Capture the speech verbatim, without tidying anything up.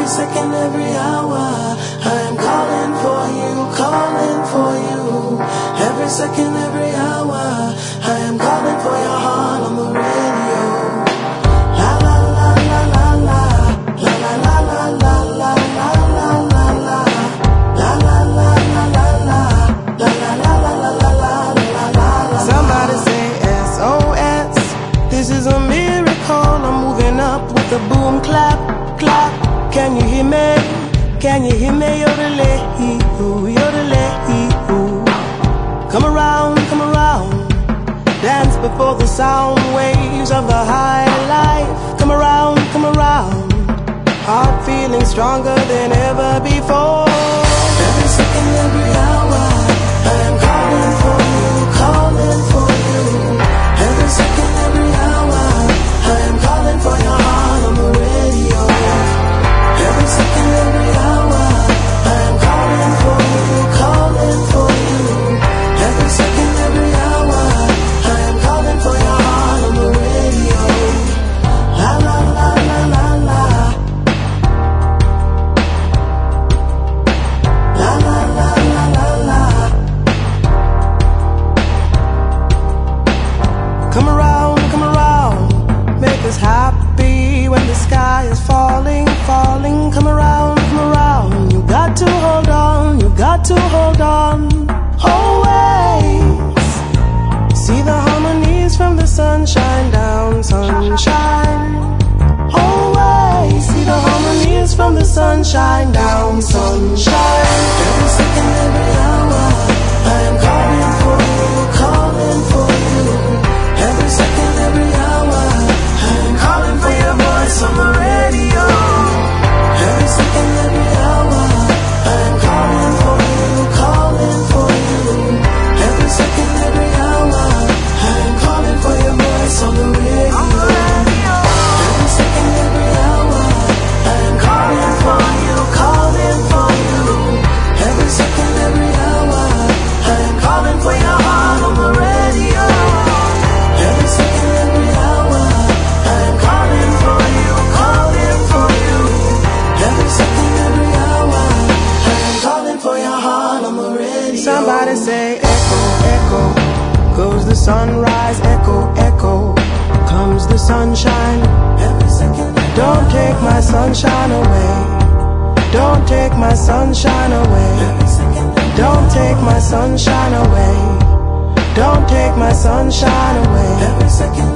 second, every hour. I am calling for you, calling for you. Every second, every hour. I am calling for your heart on the radio. La la la la la la. La la la la la la la la la la. La la la la la la. La la la la la la la la la. Somebody say S O S. This is a miracle. I'm moving up with the boom clap, clap. Can you hear me? Can you hear me? Yodelay-hoo, yodelay-hoo. Come around, come around. Dance before the sound waves of the high life. Come around, come around. Heart feeling stronger than ever before. Every second, every hour, I am calling for you, calling for you. Every second, every hour, I am calling for your heart on the radio. Every second, every hour, I am calling for you, calling for you. Every second, every hour, I am calling for your heart on the radio. La la la la la la. La la la la la la. Come around, come around, make us happy when the sky is falling, falling. Come around, come around. You got to hold on, you got to hold on. Always see the harmonies from the sunshine down, sunshine. Always see the harmonies from the sunshine down, sunshine. Every second, every hour, I am calling for you, calling for you. Every second, every hour, I am calling for your voice on the radio. Every second, every hour, I am calling for you, calling for you. Every second, every hour, I am calling for your voice on the radio. Every second, every hour, I am calling for you, calling for you. Every second, every hour, I am calling for your heart on the radio. Every second, every hour, I am calling for you, calling for you. Every second, every hour, I am calling for your heart on the radio. Somebody say echo, echo, goes the sunrise, echo, echo, comes the sunshine. Every second, don't take my sunshine away. Don't take my sunshine away. Don't take my sunshine away. Don't take my sunshine away. Every second,